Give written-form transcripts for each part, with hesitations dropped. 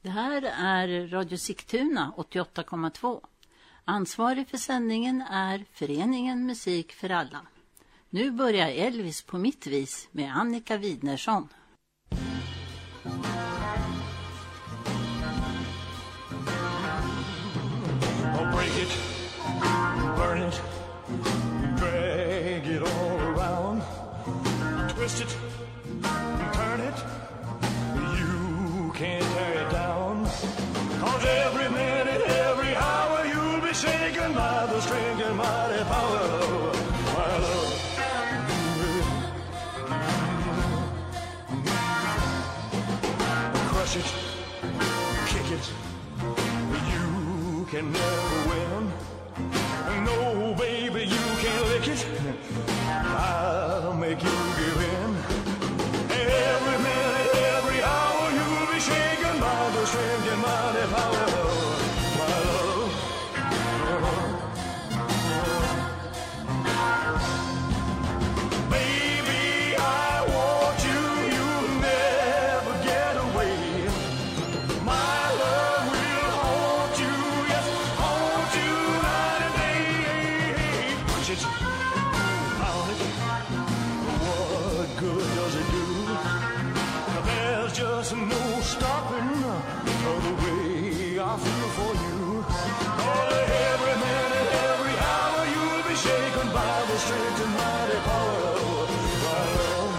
Det här är Radio Sigtuna 88,2. Ansvarig för sändningen är Föreningen Musik för alla. Nu börjar Elvis på mitt vis med Annika Widnersson. Break it, burn it, drag it all around, twist it, turn it, you can't tear it down, 'cause every minute, every hour you'll be shaken by the strength and mighty power of my love. Crush it, kick it, you can never win. No, baby, you can't lick it. I'll make you give in. Every minute, every hour, you'll be shaken by the strength and mighty power of my love. Baby, I want you, you'll never get away. My love will haunt you, yes, haunt you night and day. Push it, pound it, what good does it do? There's just no stopping the way I feel for you. Oh, every minute, every hour, you'll be shaken by the strength and mighty power of my love.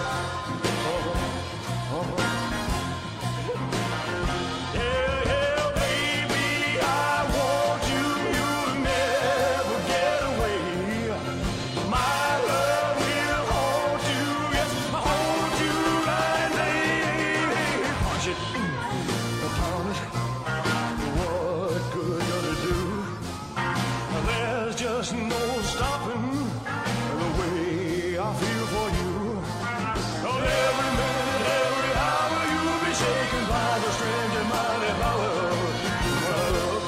Yeah, yeah, baby, I want you, you'll never get away. My love will haunt you, yes, haunt you night and day. Punch it, pound it, what good does it do? There's just no stopping the way I feel for you. 'Cause every minute, every hour, you'll be shaken by the strength and mighty power of my love.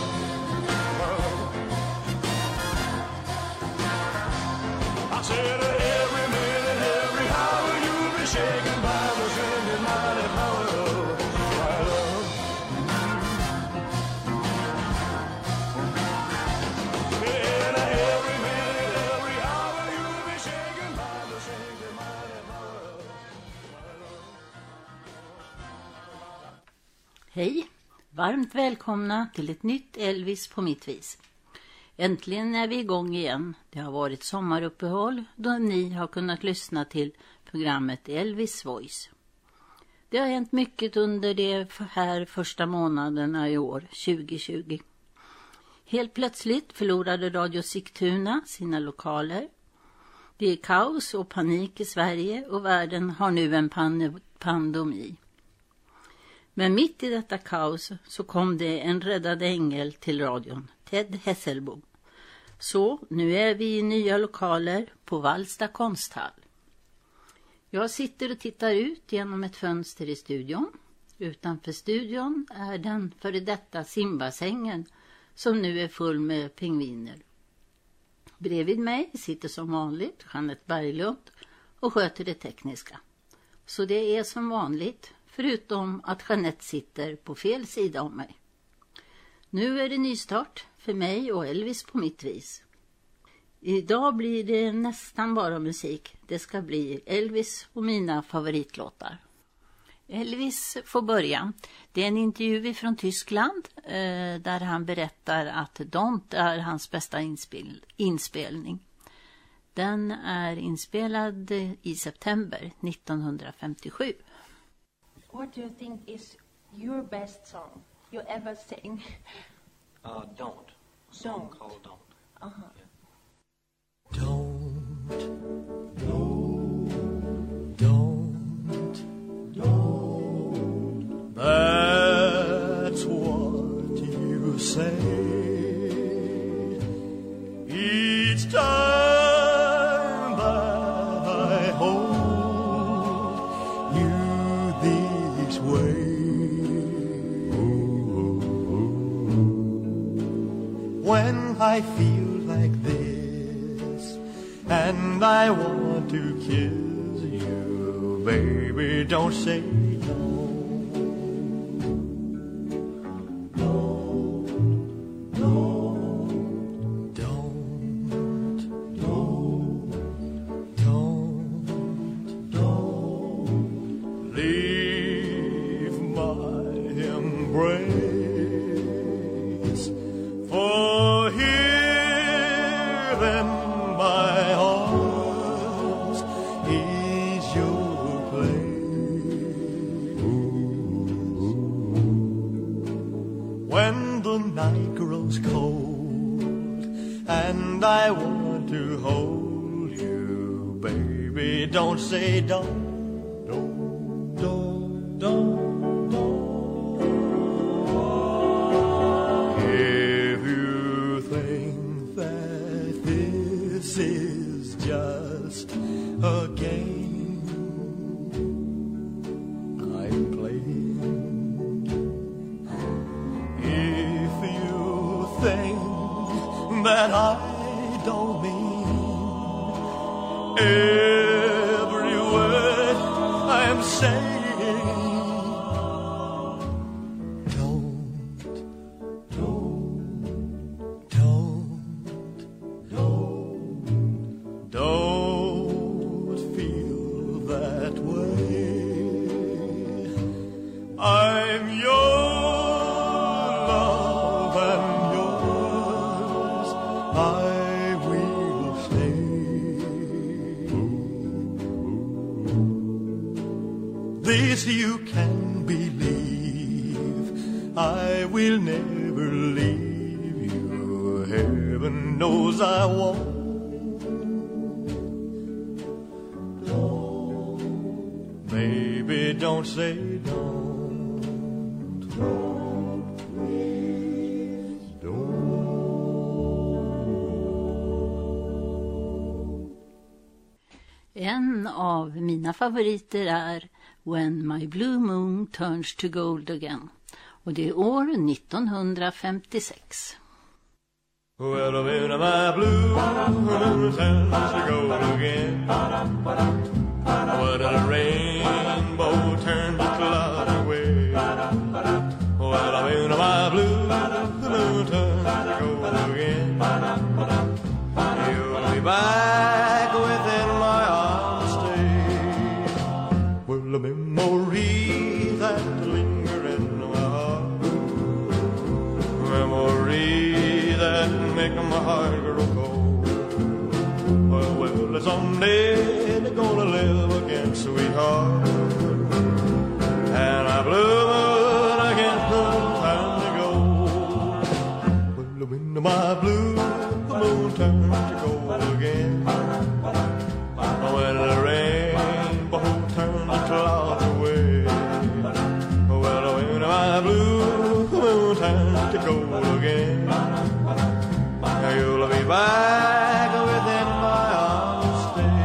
I said every minute, every hour, you'll be shaken by the strength and mighty power of my love. And every minute, every hour, you'll be shaken by the strength and mighty power of my love. Hej, varmt välkomna till ett nytt Elvis på mitt vis. Äntligen är vi igång igen. Det har varit sommaruppehåll då ni har kunnat lyssna till programmet Elvis Voice. Det har hänt mycket under de här första månaderna i år, 2020. Helt plötsligt förlorade Radio Sigtuna sina lokaler. Det är kaos och panik i Sverige och världen har nu en pandemi. Men mitt i detta kaos så kom det en räddad ängel till radion, Ted Hesselbo. Så nu är vi i nya lokaler på Vallsta konsthall. Jag sitter och tittar ut genom ett fönster i studion. Utanför studion är den före detta simbassängen som nu är full med pingviner. Bredvid mig sitter som vanligt Jeanette Berglund och sköter det tekniska. Så det är som vanligt, förutom att Jeanette sitter på fel sida om mig. Nu är det nystart för mig och Elvis på mitt vis. Idag blir det nästan bara musik. Det ska bli Elvis och mina favoritlåtar. Elvis får börja. Det är en intervju från Tyskland där han berättar att Don't är hans bästa inspelning. Den är inspelad i september 1957. What do you think is your best song you ever sing? Don't. A song Don't. called Don't. Uh-huh. Yeah. Don't. That's what you say each time that I hold you this way. When I feel like this and I want to kiss you, baby, don't say no. embrace. For here in my arms is your place. When the night grows cold and I want to hold you, baby, don't say don't. If you think that this is just a game I'm playing, if you think that I don't mean every word I'm saying, don't feel that way. I'm your love and yours I will stay. This you can believe, I will never leave you. Heaven knows I won't. Baby, don't say don't, please don't. En av mina favoriter är When My Blue Moon Turns to Gold Again. Och det är år 1956. Well, when my blue moon turns to gold again, what a rainbow turns to cloud away. Well, when my blue moon turns to gold again, you'll be back within my arms stay. Well, a memory that linger in my heart, memory that make my heart grow cold. Well, someday they're gonna live again, sweetheart, and my blue moon again time to go. Well, when my blue moon turns to gold again, when the rainbow turns the clouds away, well, when my blue moon turns to gold again, you'll be back within my arms stay.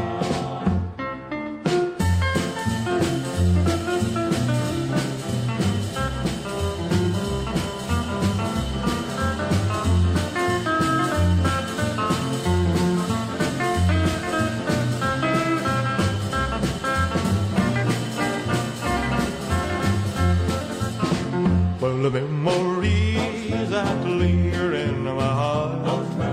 Well, the memories that linger in my heart,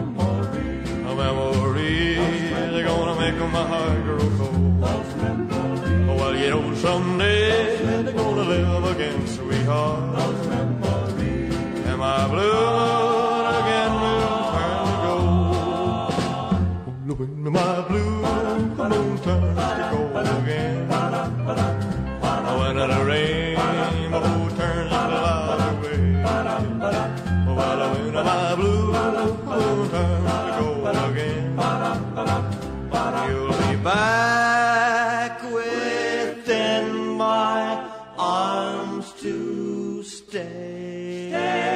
memories, they're gonna make my heart grow cold. Well, you know, someday they're gonna live again, sweetheart, and my blue moon again will turn to gold. When my blue moon turns to gold again, when the rainbow turns the clouds away, well, when my blue moon turns to gold again, you'll be back within my arms to stay.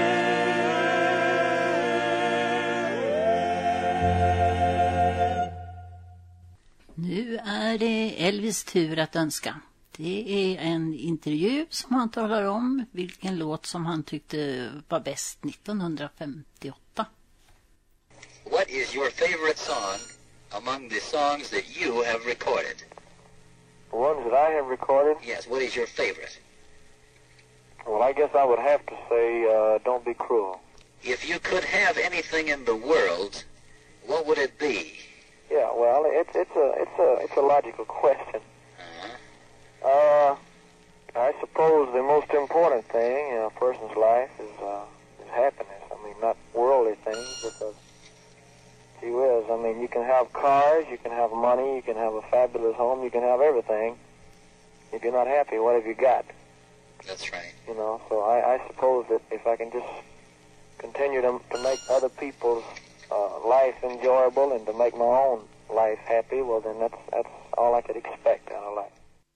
Nu är det Elvis tur att önska. Det är en intervju som han talar om vilken låt som han tyckte var bäst 1958. What is your favorite song among the songs that you have recorded? The ones that I have recorded? Yes, what is your favorite? Well, I guess I would have to say, Don't Be Cruel. If you could have anything in the world, what would it be? Yeah, well, it's a logical question. I suppose the most important thing in a person's life is happiness. I mean, not worldly things, because gee whiz, I mean, you can have cars, you can have money, you can have a fabulous home, you can have everything. If you're not happy, what have you got? That's right. You know, so I suppose that if I can just continue to make other people's life enjoyable and to make my own life happy, well, then that's all I could expect out of life.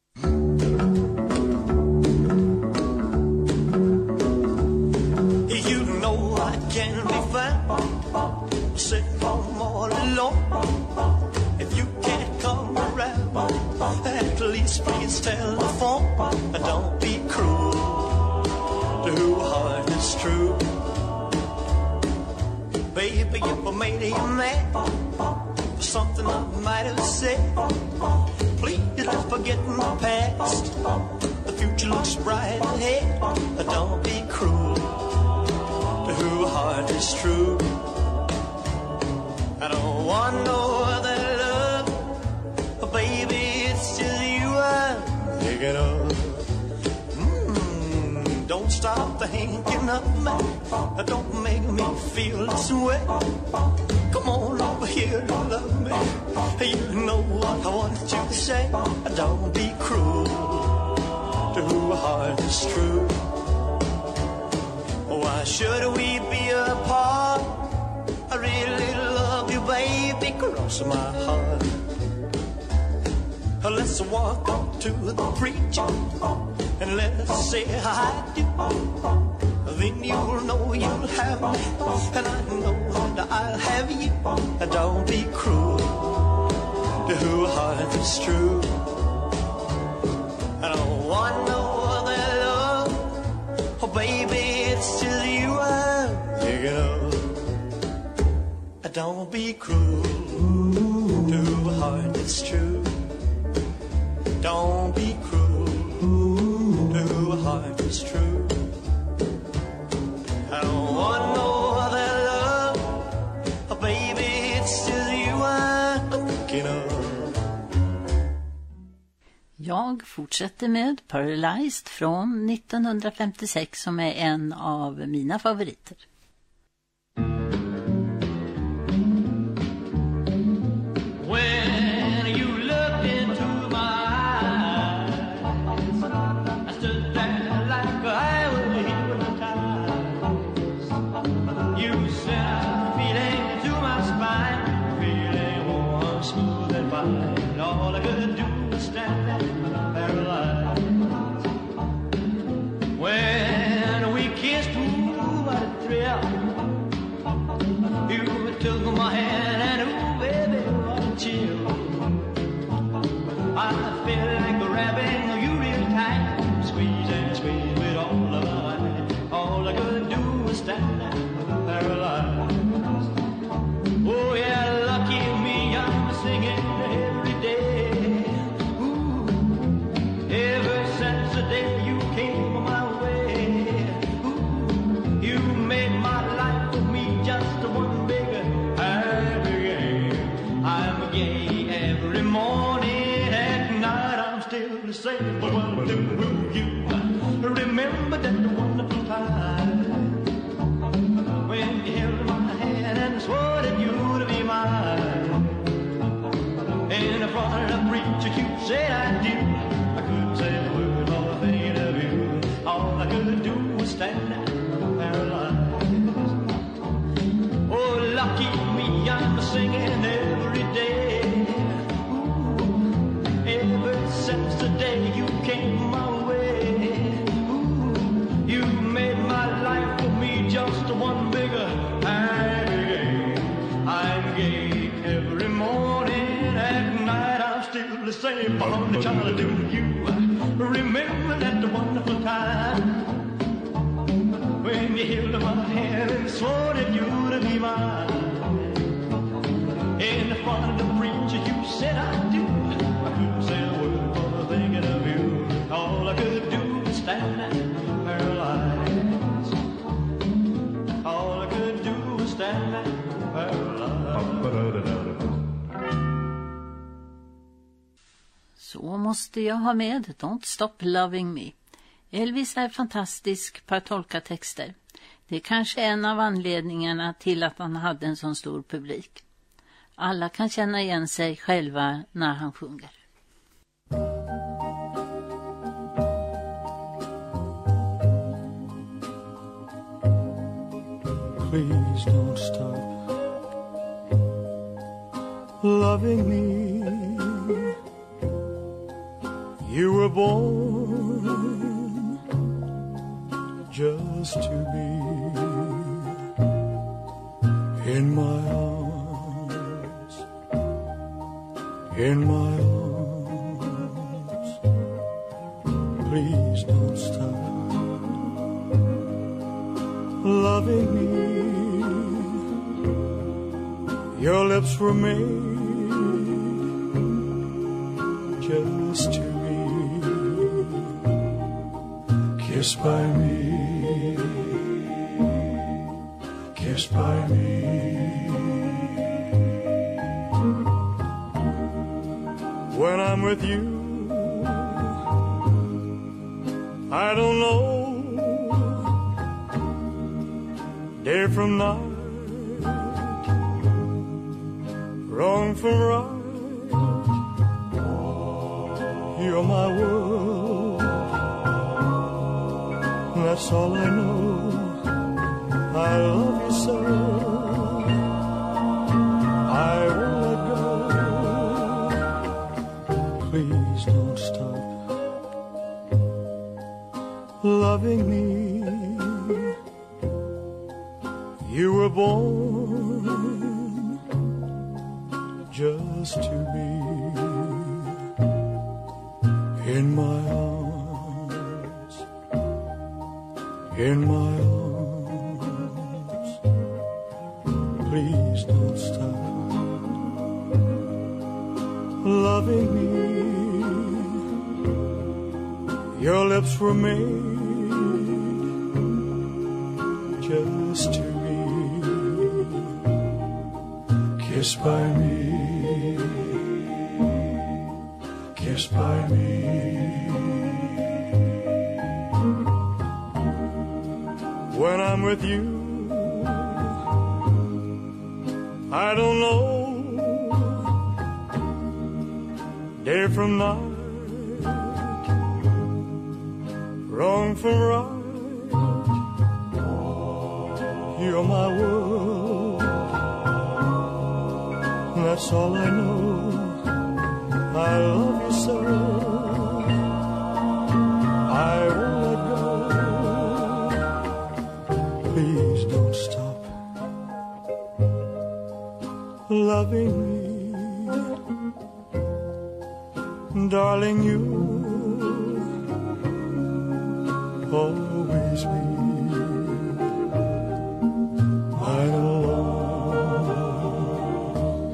You know I can be found sitting home all alone. If you can't come around, at least please telephone. Don't be cruel to who heart is true. Baby, if I made you mad for something I might have said, please let's forget my past. The future looks bright ahead. Don't be cruel to who heart is true. I don't want no other love, but baby, it's just you I'm thinking of. Don't stop thinking of me. Don't make me feel this way. Come on over here and love me. You know what I want you to say. Don't be cruel to who heart is true. Why should we be apart? I really love you, baby, cross my heart. Let's walk up to the preacher and let's say I do. Then you'll know you'll have me, and I know that I'll have you. Don't be cruel to who heart is true. I don't want no other love, oh baby, it's just you I'm thinking of. Don't be cruel to who heart is true. Don't be cruel to who heart is true. I don't want no other love, oh baby, it's just you I'm thinking of. Jag fortsätter med Paralyzed från 1956 som är en av mina favoriter. Remember that wonderful time when you held my hand and swore that you would be mine. In front of the preacher you said I do. I couldn't say a word more thinking of you. All I could do was stand there paralyzed. Oh, lucky me, I'm singing every day. Ooh, ever since the day you came my way. You made my life for me just one bigger happy game. I'm gay every morning, at night I'm still the same. I'm the child of you. Remember that wonderful time when you held my hand and swore that you'd be mine. In front of the preacher you said I do. I couldn't say a word for thinking of you. All I could do was stand there paralyzed. All I could do was stand there paralyzed. Så måste jag ha med Don't Stop Loving Me. Elvis är fantastisk på att tolka texter. Det är kanske en av anledningarna till att han hade en sån stor publik. Alla kan känna igen sig själva när han sjunger. Please don't stop loving me. You were born just to be in my arms, in my arms. Please don't stop loving me. Your lips were made just to be kissed by me, kissed by me. When I'm with you, I don't know day from night, wrong from right. You're my world, that's all I know. I love you so, I won't let go. Please don't stop loving me. You were born just to be in my arms, in my arms. Please don't stop loving me. Your lips were made just to be kissed by me, kissed by me. When I'm with you, I don't know day from night, wrong from right. You're my world, that's all I know. I love you so, I won't let go. Please don't stop loving me. Darling, you'll always be mine alone,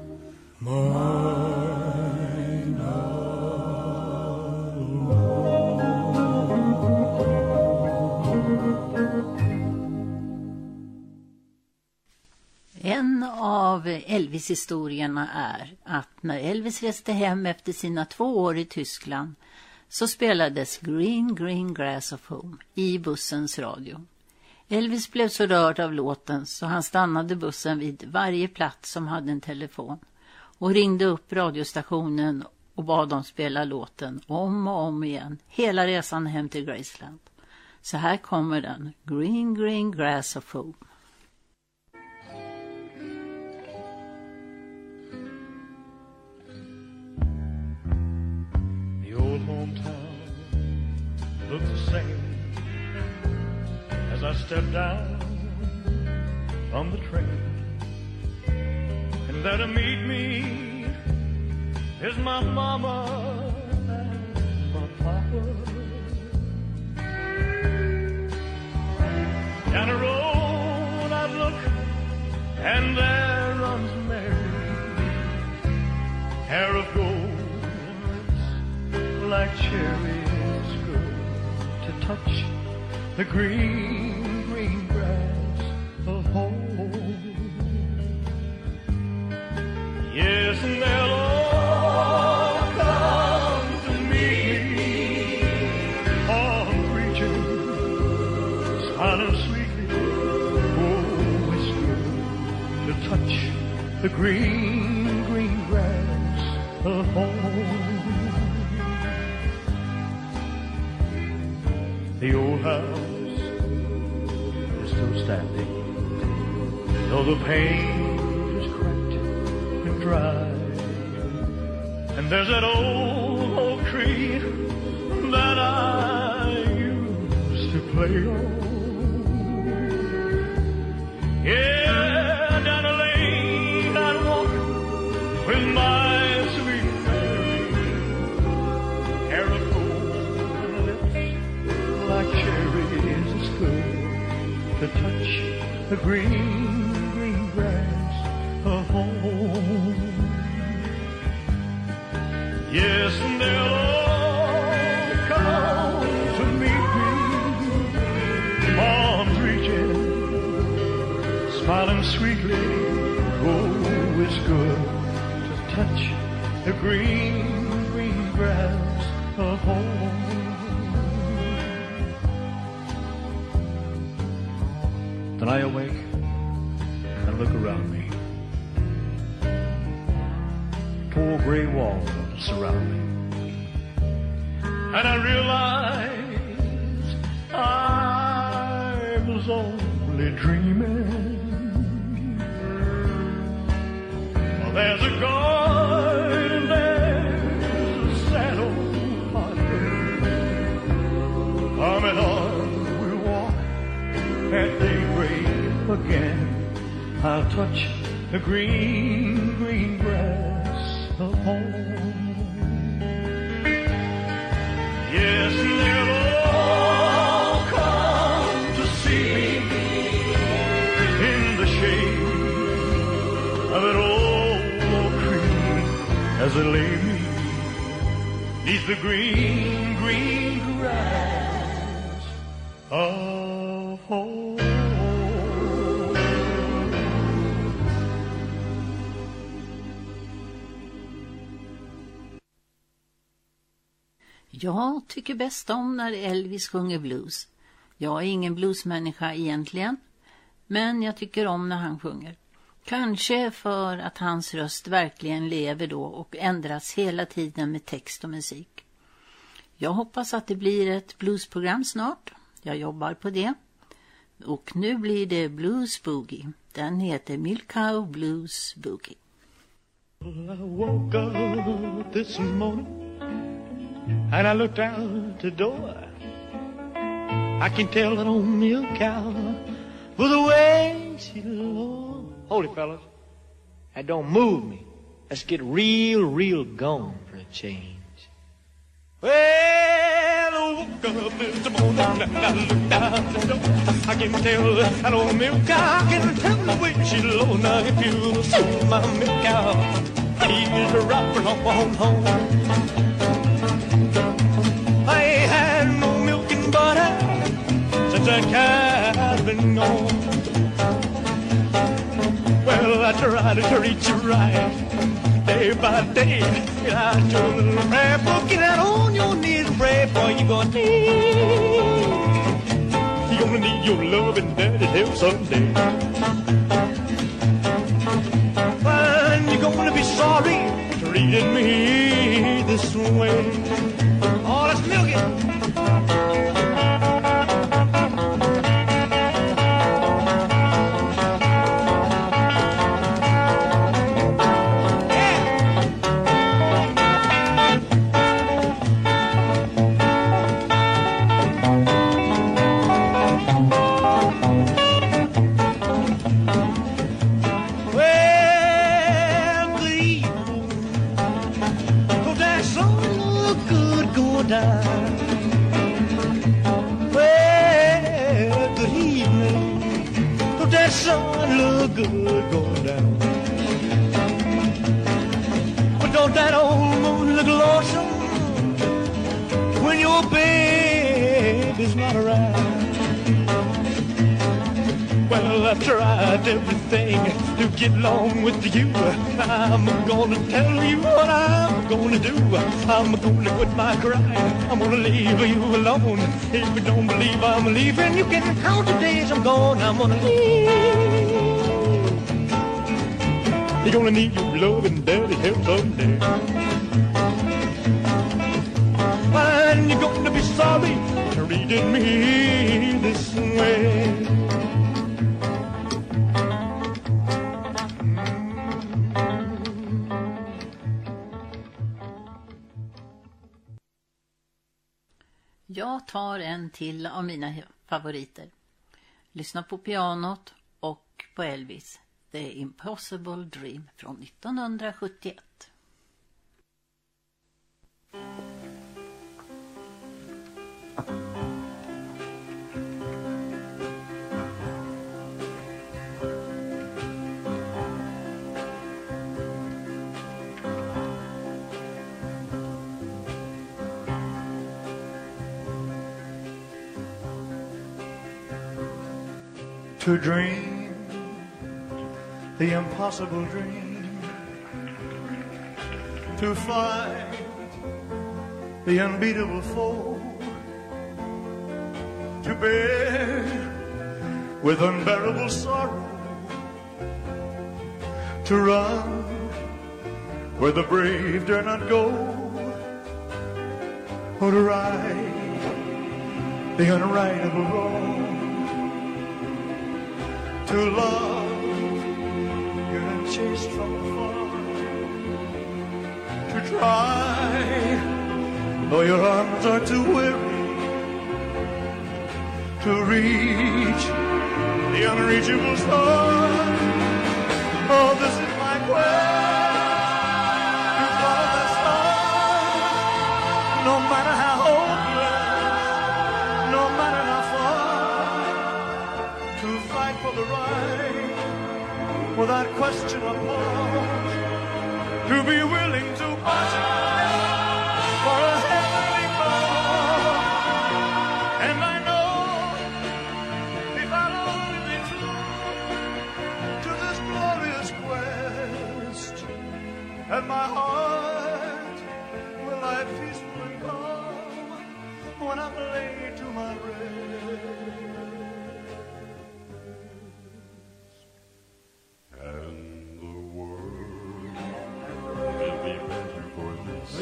mine En av Elvis-historierna är att när Elvis reste hem efter sina 2 år i Tyskland så spelades Green Green Grass of Home i bussens radio. Elvis blev så rörd av låten så han stannade bussen vid varje plats som hade en telefon och ringde upp radiostationen och bad dem spela låten om och om igen hela resan hem till Graceland. Så här kommer den, Green Green Grass of Home. The old hometown looks the same as I step down from the train, and there to meet me is my mama and my papa. Down the road I look, and there runs Mary, hair of gold like cherries grow to touch the green, green grass of home. Yes, and they'll all come to meet me on smiling sweetly. Oh, it's good to touch the green, green grass of home. The old house is still standing, though the paint is cracked and dry. And there's that old oak tree that I used to play on. Yeah, down the lane I'd walk with my sweet Mary, hair of gold and lips like cherries. It's good to touch the green, green grass of home. Yes, and they'll all come to meet me, arms reaching, smiling sweetly. Oh, it's good to touch the green, green grass of home. Then I awake and look around me. Four gray walls surround me, and I realize I was only dreaming. Well, there's a garden, there's a sad old heartbreak. Arm in arm we'll walk at daybreak again. I'll touch the green, green grass of home. Yes, and they'll all come to see me in the shade of an old oak tree as they lay me neath the green, green grass of home. Jag tycker bäst om när Elvis sjunger blues. Jag är ingen bluesmänniska egentligen, men jag tycker om när han sjunger. Kanske för att hans röst verkligen lever då och ändras hela tiden med text och musik. Jag hoppas att det blir ett bluesprogram snart. Jag jobbar på det. Och nu blir det Blues Boogie. Den heter Milk Cow Blues Boogie. I woke up this morning and I looked out the door. I can tell that old milk cow with the way she low. Hold it, fellas. That don't move me. Let's get real, real gone for a change. Well, I woke up this morning and I looked out the door. I can tell that old milk cow. I can tell the way she low. Now if you see my milk cow, he's rocking up on home. I ain't had no milk and butter since that cow's been gone. Well, I tried to treat you right day by day. And I told a little prayer book, get out on your knees and pray for you gonna need. You're gonna need your love and daddy's help someday. And you're gonna be sorry treating me this way. Oh, let's milk it. Well, good evening. Don't that sun look good going down? But don't that old moon look lonesome when your baby's not around? Well, I've tried everything to get along with you. I'm gonna tell you what I'm gonna do. I'm gonna quit my crying. I'm gonna leave you alone. If you don't believe I'm leaving, you can count the days I'm gone. I'm gonna leave. You're gonna need your love and daddy help someday. And you're gonna be sorry for treating me this way. Jag tar en till av mina favoriter. Lyssna på pianot och på Elvis. The Impossible Dream från 1971. To dream the impossible dream, to fight the unbeatable foe, to bear with unbearable sorrow, to run where the brave dare not go, or to right the unrightable wrong, to love you're unchased from afar, to try though your arms are too weary, to reach the unreachable star. Oh, this is my quest, to follow the star, no matter how hopeless, no matter how far, to fight for the right without question or pause, to be willing to battle for a heavenly cause. And I know if I'll only be true to this glorious quest, and my heart will lie peaceful and calm when I'm laid to my rest. And the world will be better for this.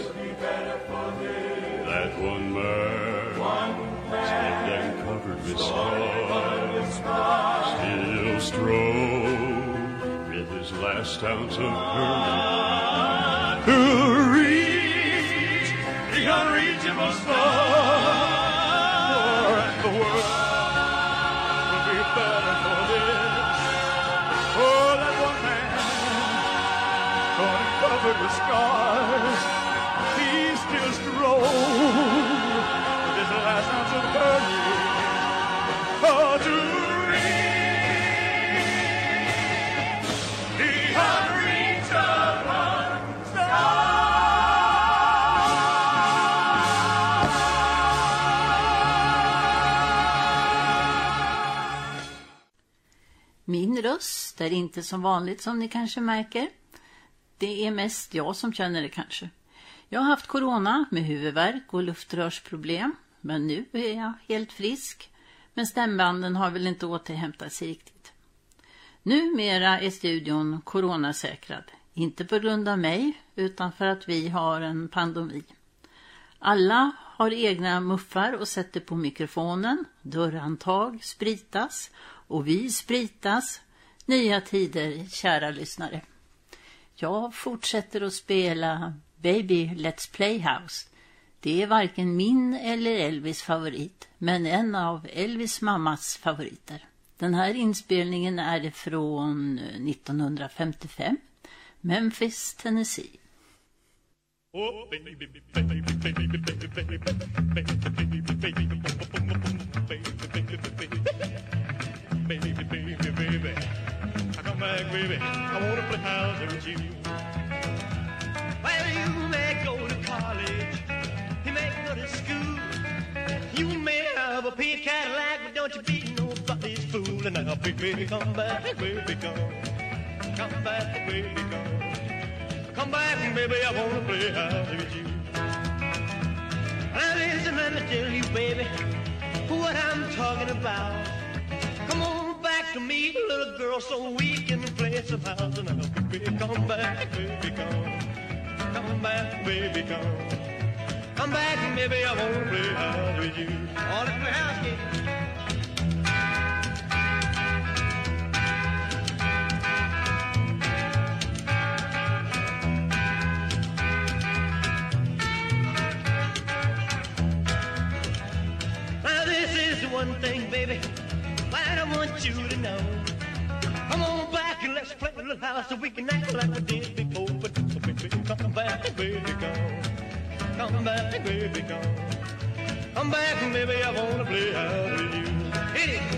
That one man, saved and covered with scars, still strove with his last ounce of courage to reach the unreachable star. And the world will be better for this. Oh, that one man, covered with scars, he still strove with his last ounce of courage, oh, to reach the unreachable star. Min röst är inte som vanligt, som ni kanske märker. Det är mest jag som känner det kanske. Jag har haft corona med huvudvärk och luftrörsproblem, men nu är jag helt frisk. Men stämbanden har väl inte återhämtat sig riktigt. Numera är studion coronasäkrad. Inte på grund av mig, utan för att vi har en pandemi. Alla har egna muffar och sätter på mikrofonen. Dörrhandtag spritas och vi spritas. Nya tider, kära lyssnare. Jag fortsätter att spela Baby Let's Playhouse. Det är varken min eller Elvis favorit, men en av Elvis mammas favoriter. Den här inspelningen är det från 1955, Memphis, Tennessee. Oh, baby, baby, baby, baby, baby, baby, baby, baby, I come back, baby. I wanna play house with you. Well, you may go to college, you may go to school, you may have a pink Cadillac, but don't you be nobody's fool. fool now, baby, come back, baby, come back, baby, come back, baby, I wanna play house with you. Now listen, let me tell you, baby, what I'm talking about. Come on back to me, little girl, so we can play some house now, baby, come back, baby, come back, baby, come back, baby, I wanna play house with you. All in the house, yeah. One thing, baby, I want you to know. Come on back and let's play a little house so we can act like we did before. But baby, come back, baby, come back, baby, come back, baby, I wanna play house with you. Hit it.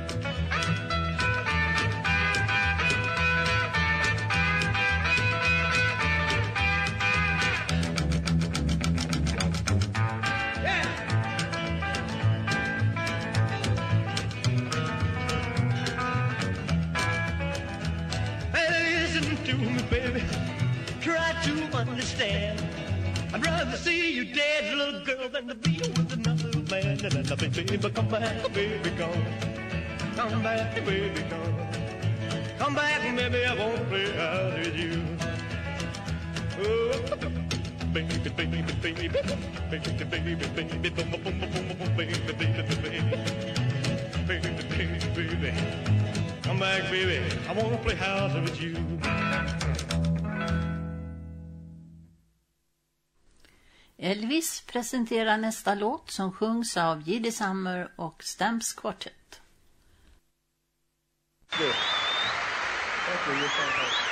Baby, try to understand. I'd rather see you dead, little girl, than to be with another man. And I baby, come back, baby, come back, baby, come back, baby, I won't play out with you. Oh, baby, baby, baby, baby, baby, baby, baby, boom, boom, boom, boom, boom, baby, baby, baby, baby, baby, come back, baby, I wanna play house with you. Elvis presenterar nästa låt som sjungs av J.D. Summer och Stamps Quartet. Thank you. You're fantastic.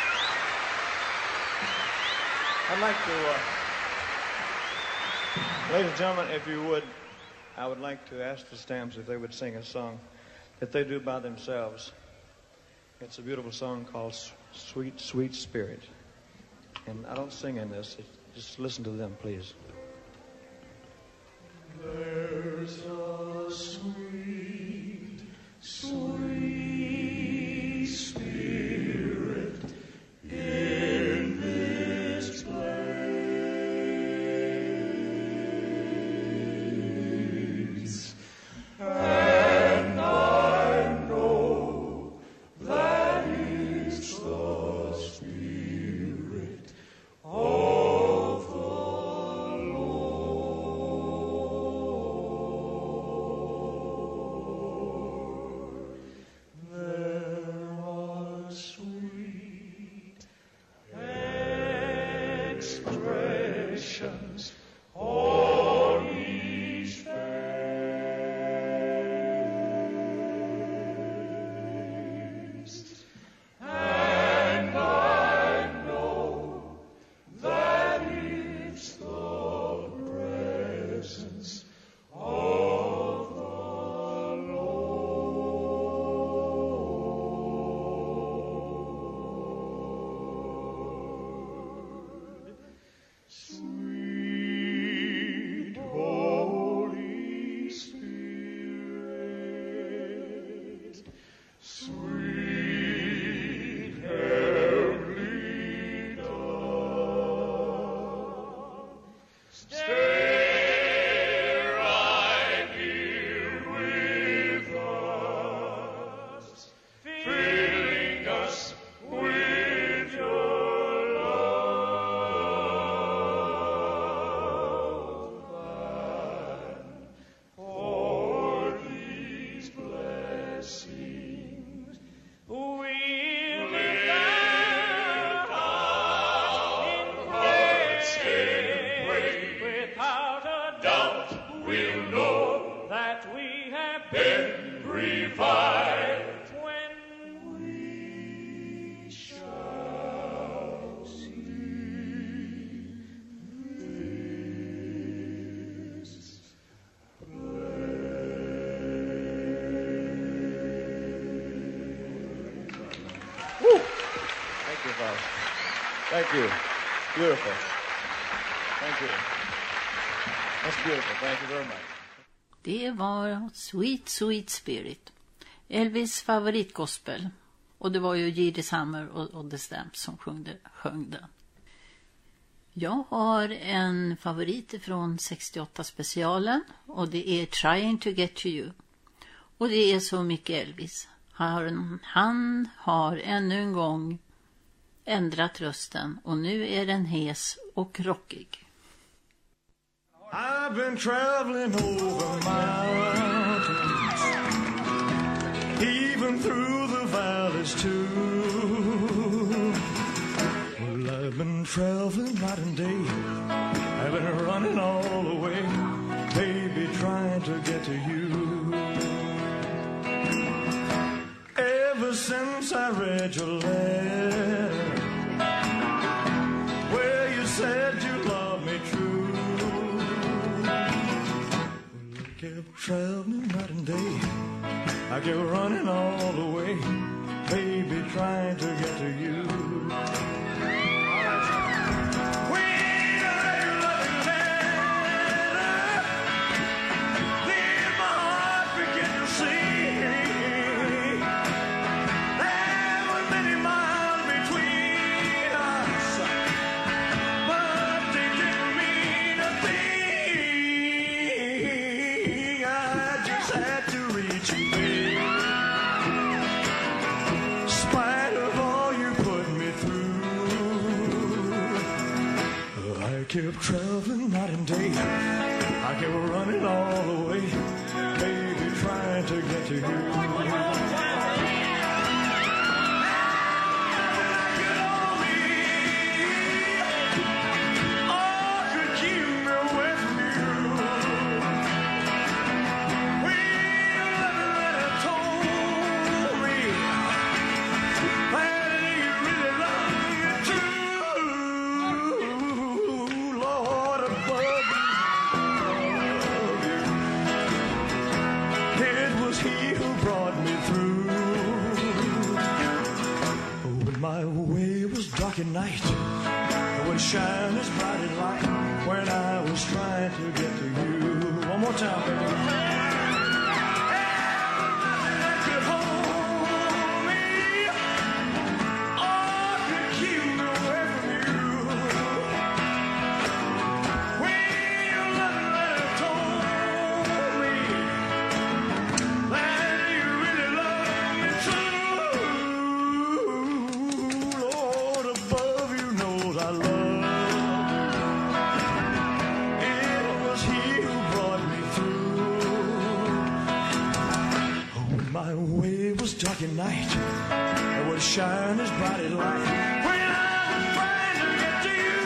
I'd like to, ladies and gentlemen, if you would, I would like to ask the Stamps if they would sing a song that they do by themselves. It's a beautiful song called Sweet, Sweet Spirit. And I don't sing in this. Just listen to them, please. There's a sweet, sweet spirit in this place, and I know that it's the Spirit of the Thank you. Beautiful. Thank you. That's beautiful. Thank you very much. Det var Sweet, Sweet Spirit. Elvis favoritgospel. Och det var ju J.D. Summer och The Stamps som sjöng den. Jag har en favorit från 68-specialen och det är Trying to Get to You. Och det är så mycket Elvis. Han har ännu en gång ändrat rösten och nu är den hes och rockig. I've been traveling over mountains, even through the valleys too. Well, I've been traveling night and day, I've been running all the way, baby, trying to get to you. Ever since I read your letter, where you said you loved me true, I kept traveling night and day, I kept running all the way, baby, trying to get to you. When I read your loving letter, then my heart began to sing. There were many miles between us, but they didn't mean a thing. I just had to reach you, baby. In spite of all you put me through, I kept traveling night and day, I kept running all the way, baby, trying to get to you. At night, it would shine as bright as light when I was trying to get to you. One more time, baby. Dark at night, it would shine as bright as light when I was trying to get to you.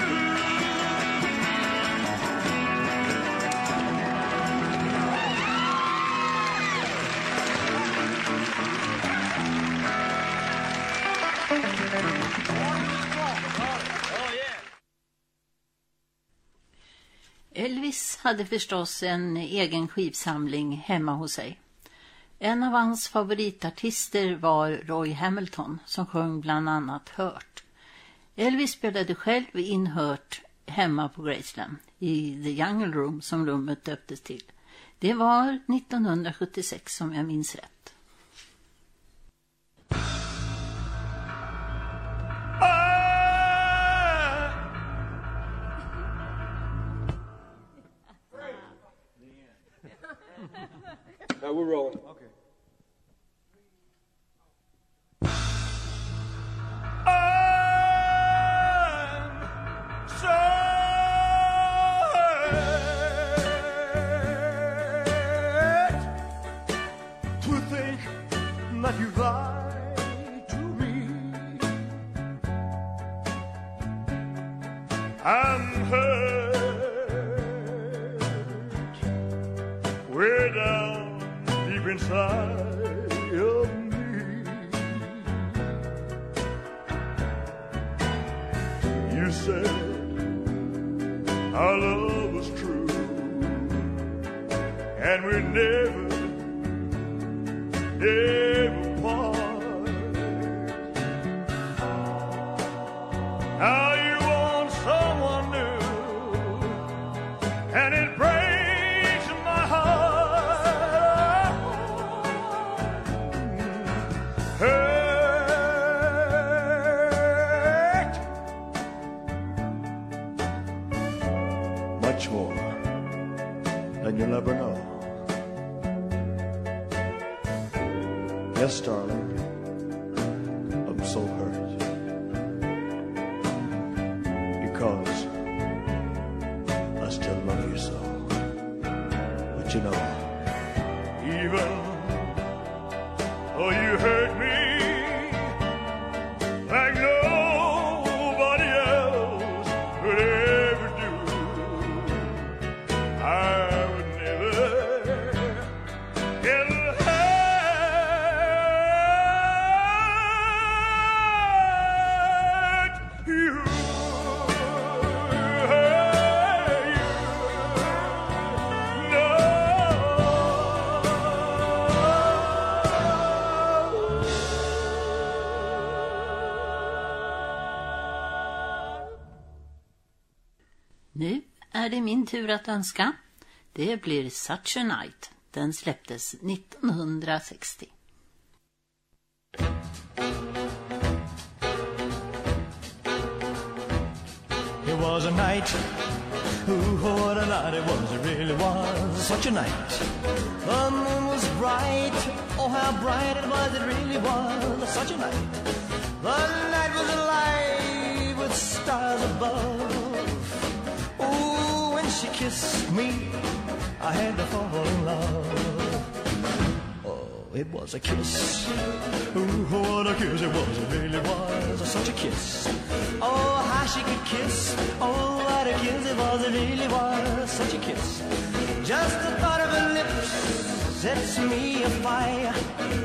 Elvis hade förstås en egen skivsamling hemma hos sig. En av hans favoritartister var Roy Hamilton som sjöng bland annat Hurt. Elvis spelade själv in Hurt hemma på Graceland i The Jungle Room som rummet döptes till. Det var 1976 som jag minns rätt. Now we're rolling. Okay. That you lied to me, I'm hurt way down deep inside of me. You said our love was true and we never part. Now you want someone new, and it breaks my heart. and you'll never know. Yes, darling, I'm so hurt because I still love you so. But you know, even though you hurt me like nobody else could ever do, I would never get hurt you. Nu är det min tur att önska. Det blir Such a Night. Den släpptes 1960. It was a night, ooh, what a night it was, it really was such a night. The moon was bright, oh how bright it was, it really was such a night. The night was alive with stars above. Ooh, when she kissed me, I had to fall in love. Oh, it was a kiss, ooh, what a kiss it was, it really was such a kiss. Oh, how she could kiss, oh, what a kiss it was, it really was such a kiss. Just the thought of her lips sets me afire.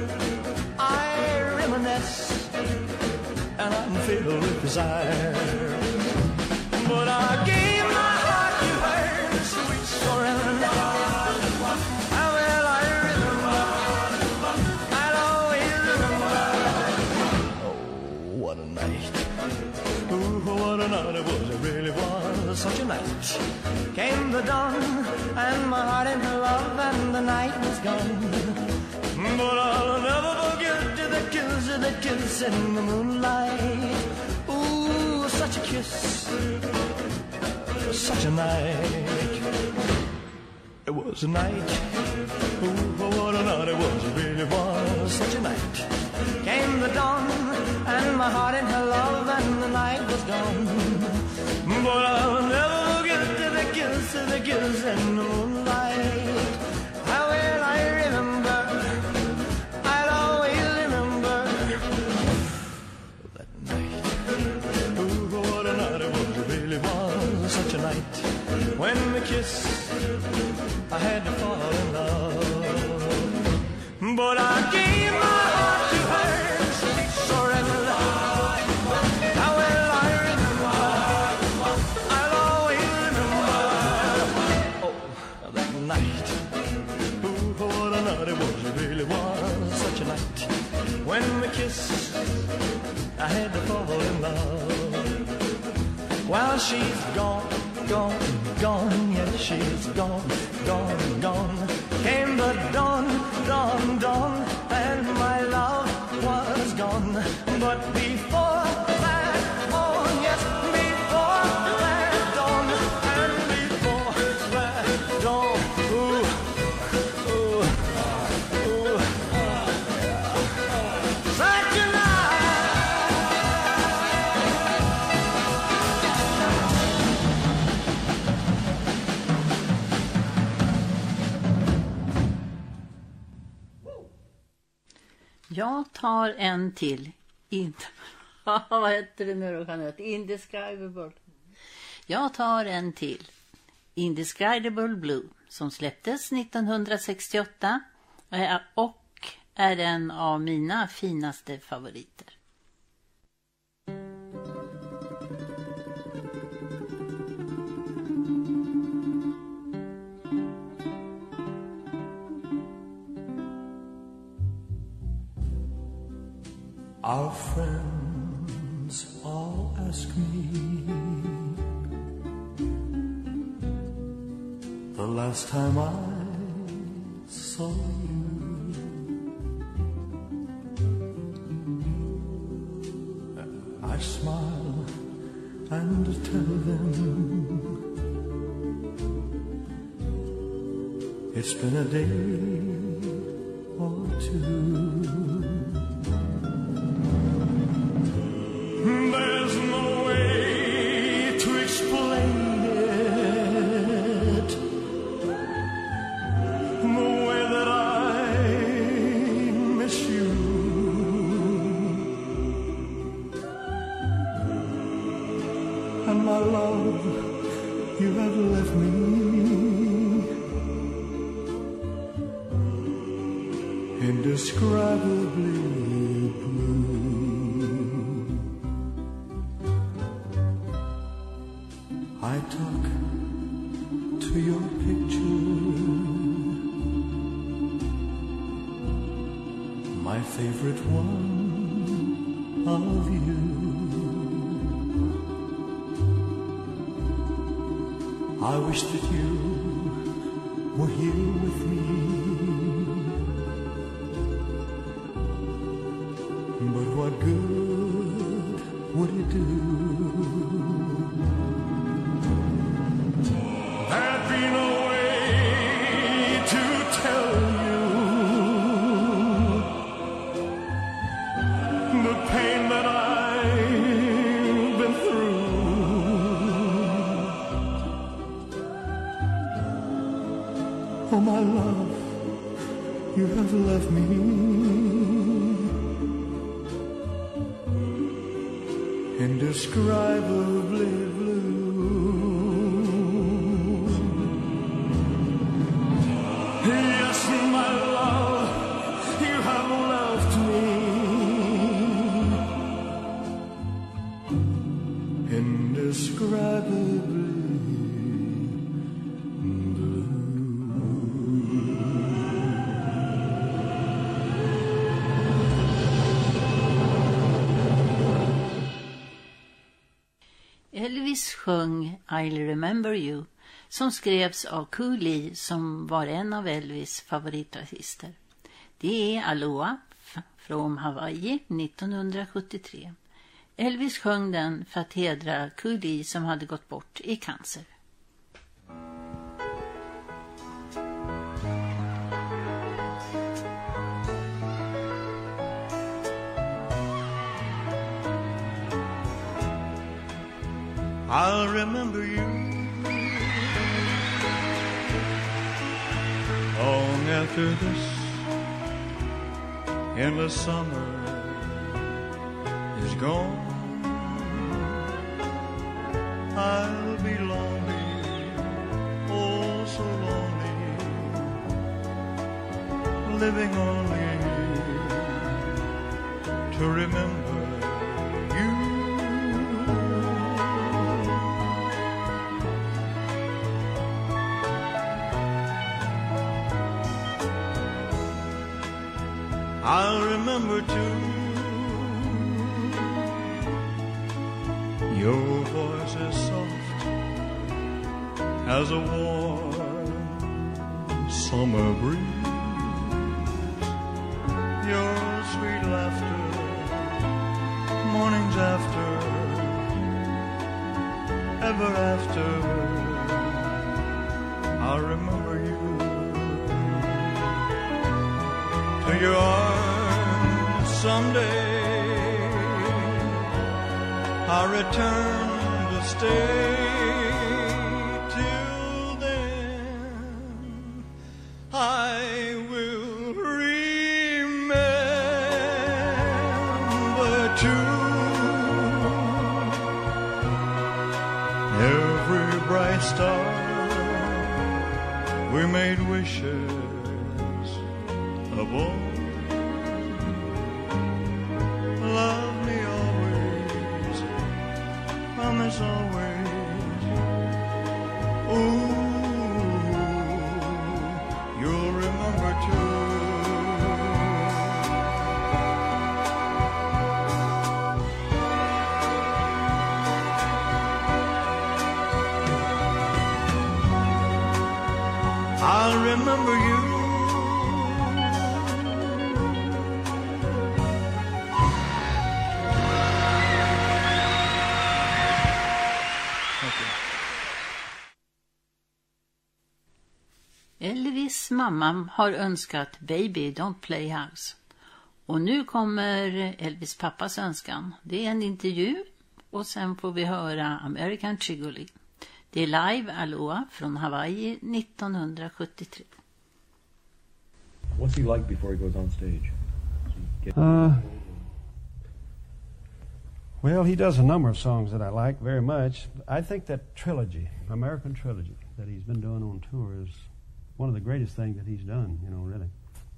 I reminisce, and I'm filled with desire. But I gave my heart to her, sweet surrender. How will I remember? I'll always remember. Oh, what a night. Ooh, what a night it was, it really was such a night. Came the dawn, and my heart into love, and the night was gone. But I'll never forget the kiss in the moonlight. Ooh, such a kiss, such a night. It was a night, ooh, what a night it was, it really was such a night. Came the dawn, and my heart in her love, and the night was gone. But I'll never forget the kiss in the moonlight. How will I remember? I'll always remember that night. Ooh, what a night it was, it really was such a night. When we kissed, I had to fall in love. But I gave my heart to her, sweet surrender. How will I remember? I'll always remember. Oh, that night. Ooh, what a night it was, it really was such a night. When we kissed, I had to fall in love. Well, she's gone, gone, gone, yes, she's gone, gone, gone. Came the dawn, dawn, dawn, and my love was gone. But before that dawn, yes, before that dawn, and before that dawn, ooh, ooh, ooh, such a night. Jag tar en till. Vad heter det nu då, Jeanette? Indescribable. Jag tar en till. Indescribable Blue, som släpptes 1968 och är en av mina finaste favoriter. Our friends all ask me the last time I saw you. I smile and tell them It's been a day or two. There's no way to explain it, the way that I miss you. And my love, you have left me indescribably blue. I talk to your picture, my favorite one of you. I wish that you were here with me, but what good would it do? There'd be no way to tell you the pain that I've been through. Oh, my love, you have left me indescribably blue. Yes, my love, you have left me indescribably blue. Elvis sjöng I'll Remember You, som skrevs av Cooley, som var en av Elvis favoritartister. Det är Aloha från Hawaii 1973. Elvis sjöng den för att hedra Cooley som hade gått bort i cancer. I'll remember you long after this endless summer is gone. I'll be lonely, oh so lonely, living only to remember you. I'll remember too your voice is soft as a warm summer breeze. Your sweet laughter, mornings after, ever after, I'll remember you. To your arms someday I'll return to stay. Till then I will remember too every bright star we made wishes above. Love me always, promise always. Ooh, you'll remember too. I'll remember you. Elvis Elvis mamma har önskat Baby Don't Play House. Och nu kommer Elvis pappas önskan. Det är en intervju och sen får vi höra American Chigoli. Det är live Aloha från Hawaii 1973. What's he like before he goes on stage? Well, he does a number of songs that I like very much. I think that trilogy, American Trilogy, that he's been doing on tour is one of the greatest things that he's done, you know, really.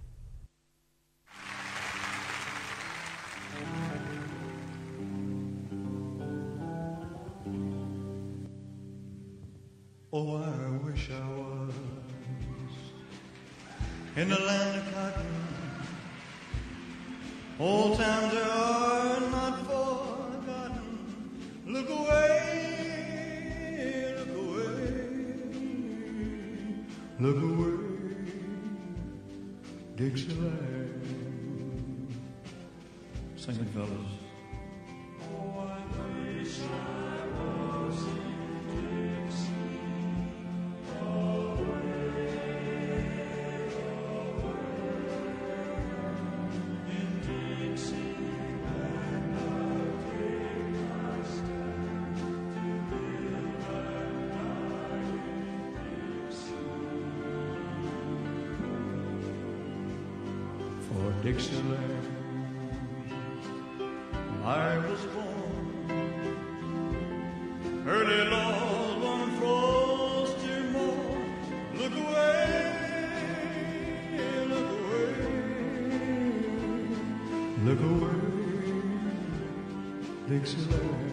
Oh, I wish I was in the land of cotton. Old towns are not forgotten. Look away, look away, look away, Dixieland. Sing it, fellas. Oh, I wish I was in Dixie. Dixieland, I was born early Lord one frosty morn. Look away, look away, look away, Dixieland.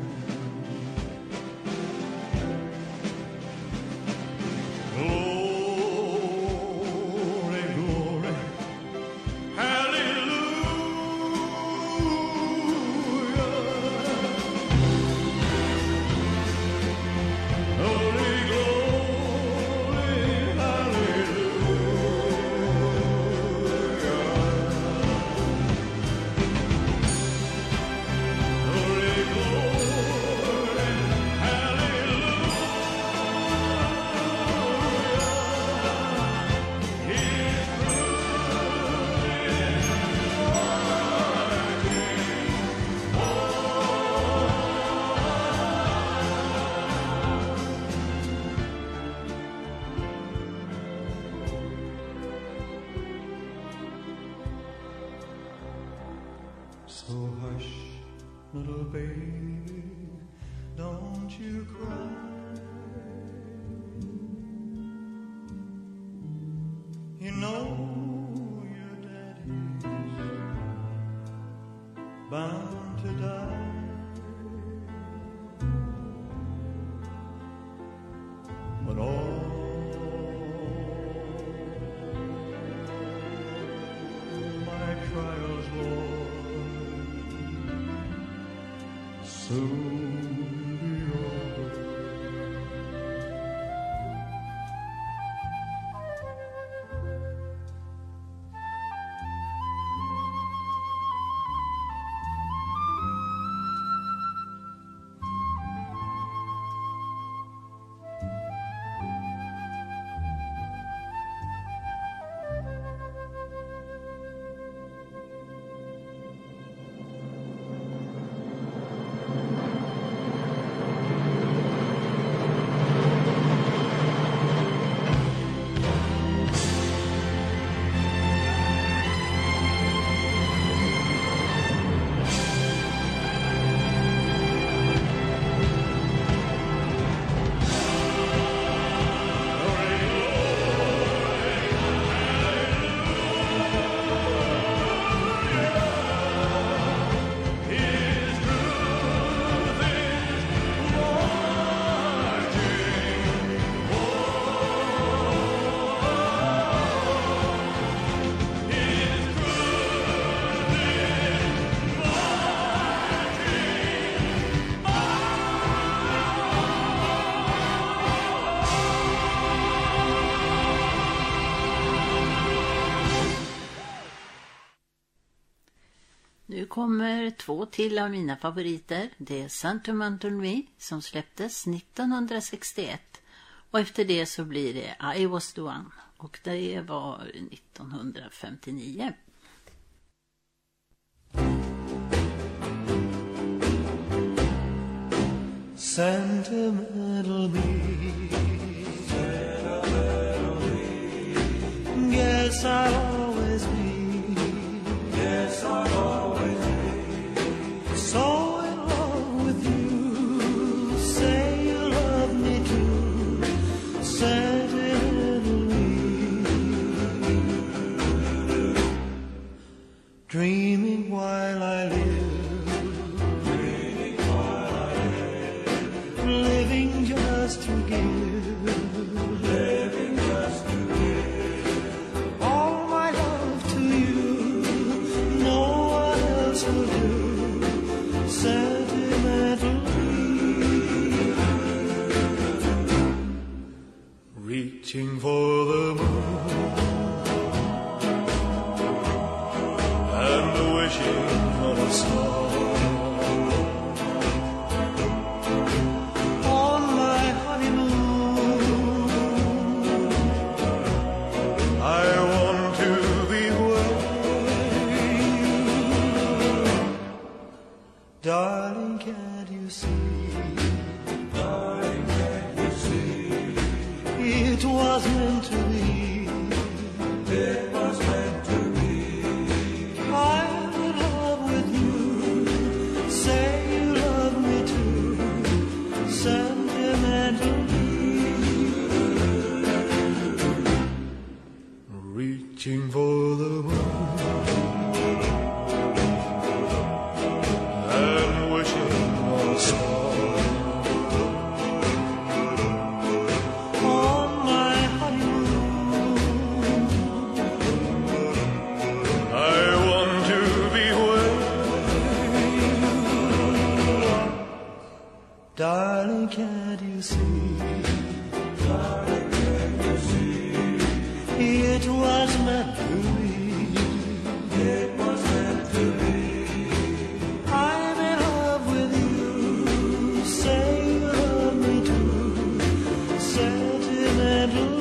So hush, little baby, don't you cry. You know your daddy's bound to die. But all my trials, Lord, soon be over. Nu kommer två till av mina favoriter. Det är Sentimental Me som släpptes 1961 och efter det så blir det I Was The One. Och det var 1959. Sentimental me, guess I'll always be, so in love with you, say you love me too, sentimentally, dreaming while I live. Just to give, all my love to you, no one else will do, sentimentally, reaching for the moon and wishing on a star. Darling, can't you see? Darling, can't you see? It was meant to be. It was meant to be. I'm in love with you. Say you love me too. Sentimentally. Reaching for the moon. Darling, can't you see? Darling, can't you see? It was meant to be. It was meant to be. I'm in love with you. Say you love me too. Sentimentally.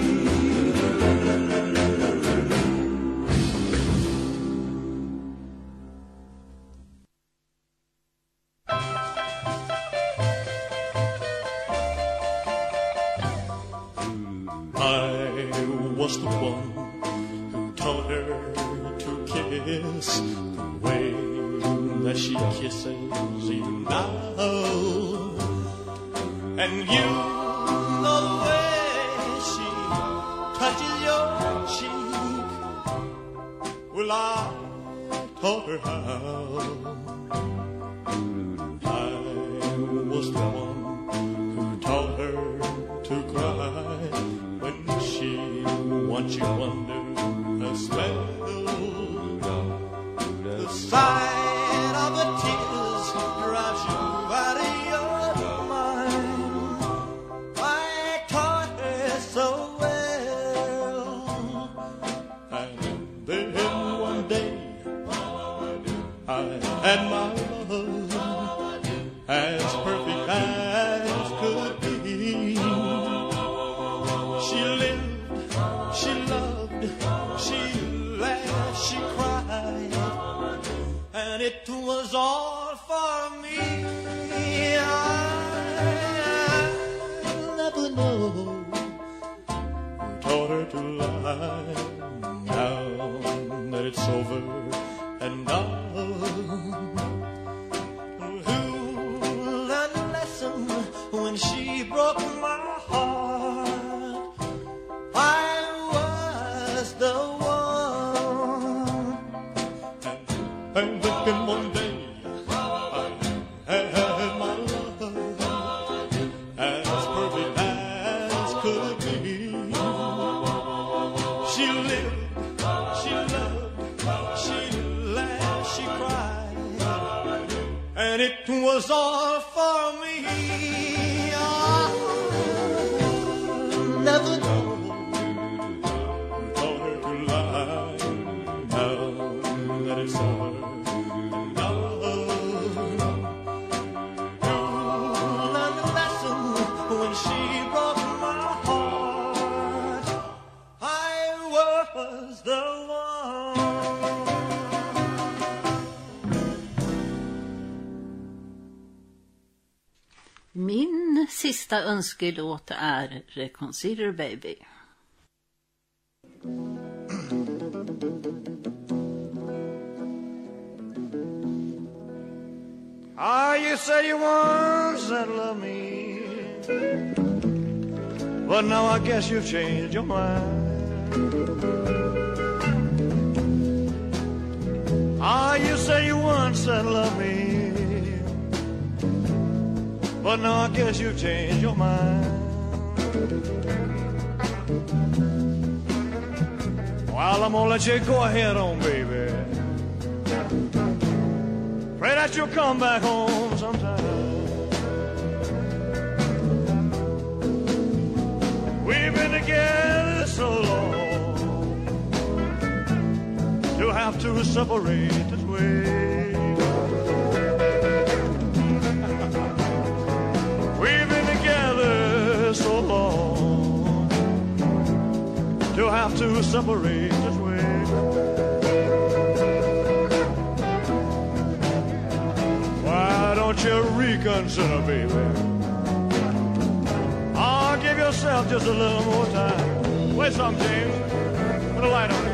Was the one who taught her to kiss the way that she kisses you now. And you know the way she touches your cheek. Well, I taught her how. I was the one who taught her to cry when she wants you under her spell. The sight of the tears drives you out of your mind. I taught her so well. And then one day I had my love as perfect as could be. She lived, she loved, she laughed, she cried, and it was all for me. I never know who taught her to lie. Now that it's over and done, who learned the lesson when she broke my heart? I was the one. And then one day I had my love as perfect as could be. She lived, she loved, she laughed, she cried, and it was all for me. I never know who taught her to lie. Now that it's over, learned the lesson when she broke my heart. Min sista önskelåt är Reconsider Baby. You said you once said love me, but now I guess you've changed your mind. You said you once said love me, but now I guess you've changed your mind. Well, I'm gonna let you go ahead on, baby. Pray that you'll come back home sometime. We've been together so long to have to separate this way. We've been together so long to have to separate this way. Don't you reconsider, baby? Give yourself just a little more time. Wait some, James. Put a light on it.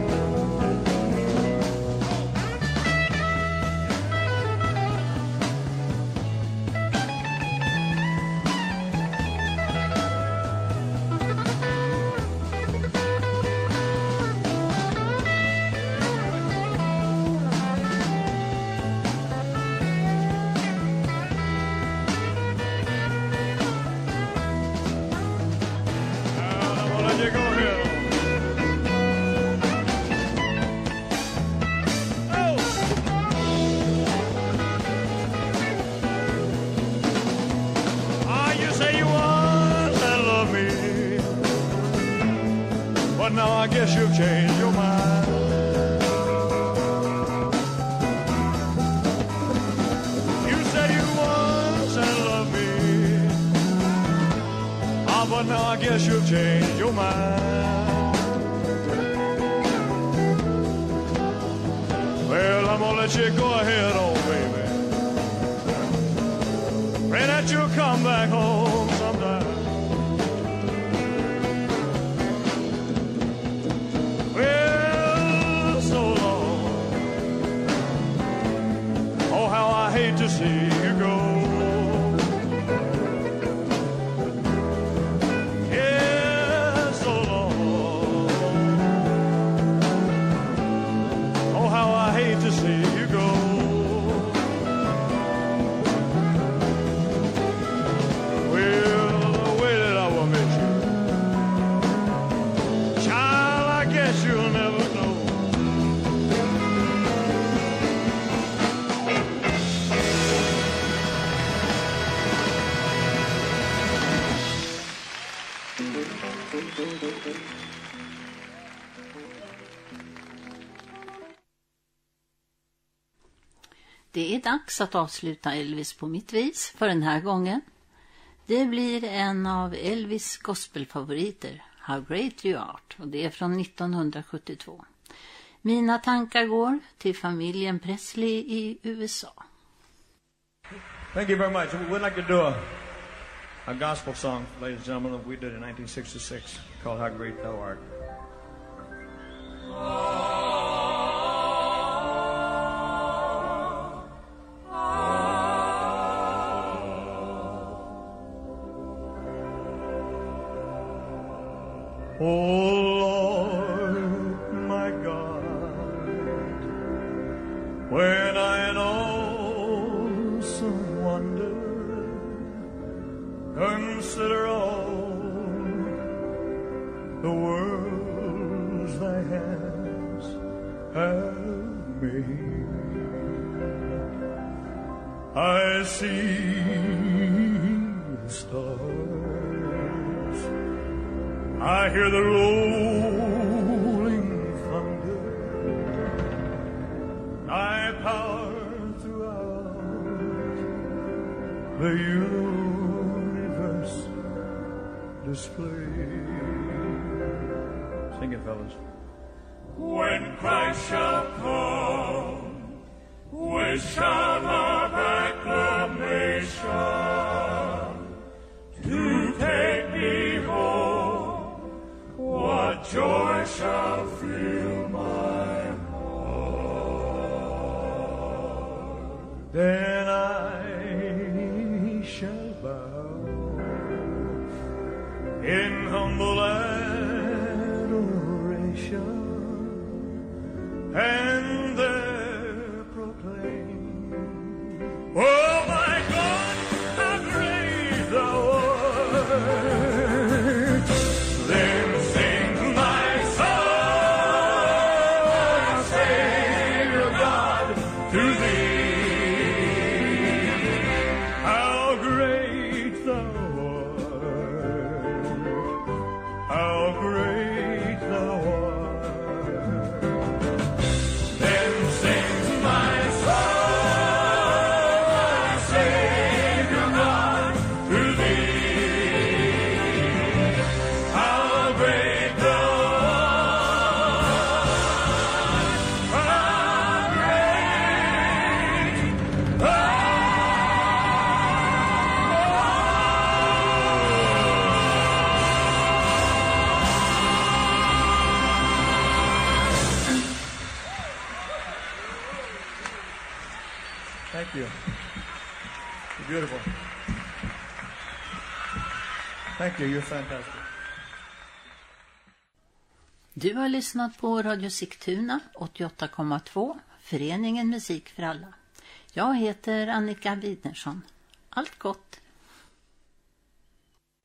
Now I guess you've changed your mind. You said you once had loved me, but now I guess you've changed your mind. Well, I'm gonna let you go ahead on, baby. Pray that you'll come back home sometime. To see you go. Yeah, so long. Oh, how I hate to see you go. Well, the way that I will miss you, child, I guess you'll never know. Det är dags att avsluta Elvis på mitt vis för den här gången. Det blir en av Elvis gospelfavoriter, How Great You Art, och det är från 1972. Mina tankar går till familjen Presley i USA. Thank you very much. We'd like to do a gospel song, ladies and gentlemen, that we did in 1966 called How Great Thou Art. Oh Lord, my God, when I in awesome wonder consider all the worlds thy hands have made, I see the stars, I hear the rolling thunder, thy power throughout the universe display. Sing it, fellas. When Christ shall come with shout of acclamation, shall fill my heart. Then I shall bow in humble adoration and there proclaim, oh my God, how great thou art. Then sing my soul, Savior God, to thee. How great thou art, how great thou art. Then sings my soul, Savior God, to thee. How great thou art, how great thou art. Thank you. You're beautiful. Thank you. You're fantastic. Du har lyssnat på Radio Sigtuna 88,2, Föreningen Musik för alla. Jag heter Annika Widnersson. Allt gott!